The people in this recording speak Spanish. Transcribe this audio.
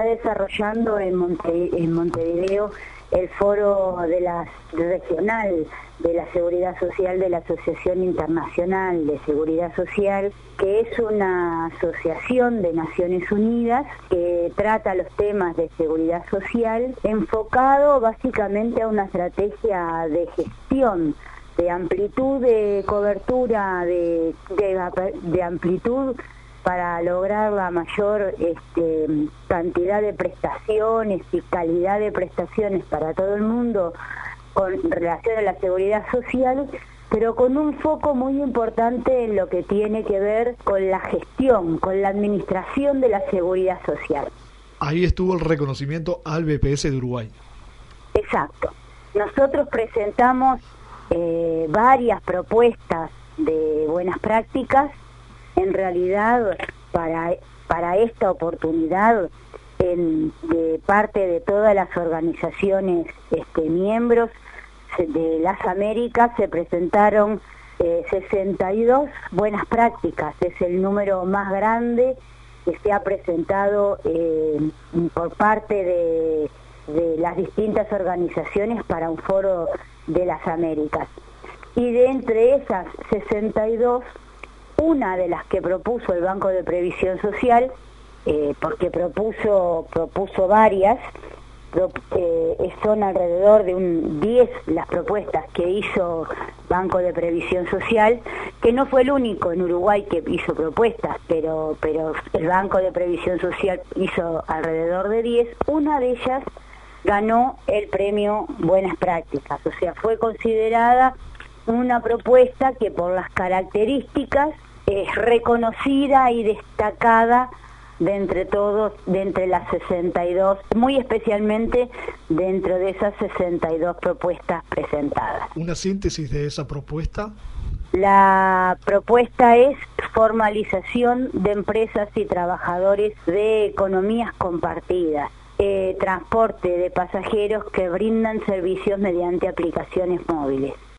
desarrollando en Montevideo el foro regional de la Seguridad Social de la Asociación Internacional de Seguridad Social, que es una asociación de Naciones Unidas que trata los temas de seguridad social, enfocado básicamente a una estrategia de gestión, de amplitud de cobertura, de amplitud para lograr la mayor cantidad de prestaciones y calidad de prestaciones para todo el mundo con relación a la seguridad social, pero con un foco muy importante en lo que tiene que ver con la gestión, con la administración de la seguridad social. Ahí estuvo el reconocimiento al BPS de Uruguay. Exacto. Nosotros presentamos varias propuestas de buenas prácticas. En realidad, para esta oportunidad, de parte de todas las organizaciones miembros de las Américas, se presentaron 62 buenas prácticas. Es el número más grande que se ha presentado por parte de las distintas organizaciones para un foro de las Américas. Y de entre esas 62, una de las que propuso el Banco de Previsión Social, porque propuso varias, son alrededor de 10 las propuestas que hizo Banco de Previsión Social, que no fue el único en Uruguay que hizo propuestas, pero el Banco de Previsión Social hizo alrededor de 10. Una de ellas ganó el premio Buenas Prácticas, o sea, fue considerada una propuesta que por las características es reconocida y destacada de entre las 62, muy especialmente dentro de esas 62 propuestas presentadas. ¿Una síntesis de esa propuesta? La propuesta es formalización de empresas y trabajadores de economías compartidas, transporte de pasajeros que brindan servicios mediante aplicaciones móviles.